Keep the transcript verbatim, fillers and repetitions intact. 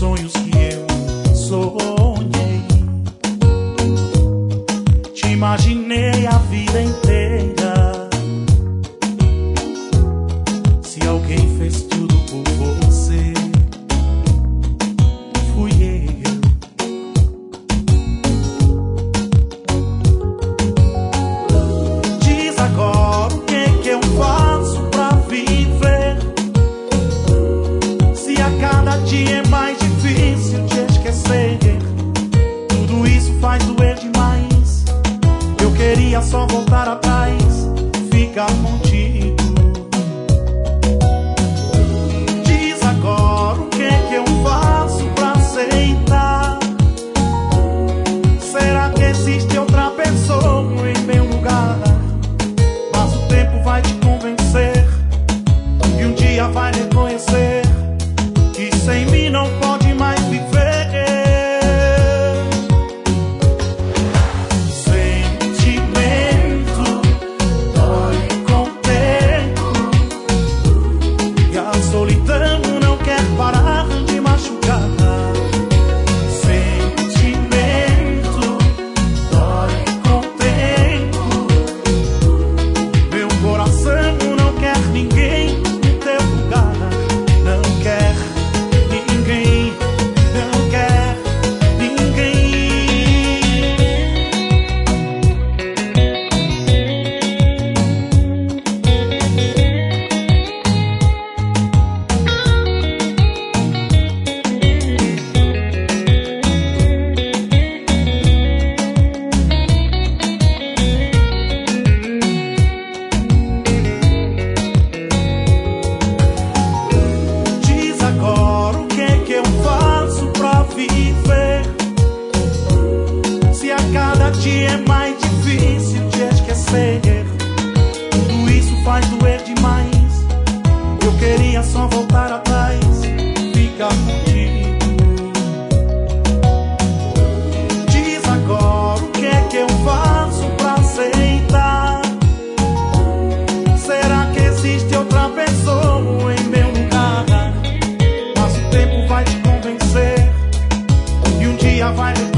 sonhos que eu sonhei. Te imaginei a vida inteira. Se alguém fez tudo por você, fui eu. Diz agora o que que eu faço pra viver, se a cada dia é mais difícil te esquecer. Tudo isso faz doer demais. Eu queria só voltar atrás, ficar contigo. Diz agora o que que eu faço pra aceitar. Será que existe outra pessoa em meu lugar? Mas o tempo vai te convencer e um dia vai reconhecer que sem mim não pode mais viver. Solidão não quer parar de machucar. Sentimento dói com o tempo. Meu coração não quer ninguém no teu lugar. Não quer ninguém, não quer viver. Se a cada dia é mais difícil te esquecer, tudo isso faz doer demais. Eu queria só voltar atrás, ficar contigo. Diz agora o que é que eu faço pra aceitar. Será que existe outra pessoa em meu lugar? Mas o tempo vai te convencer e um dia vai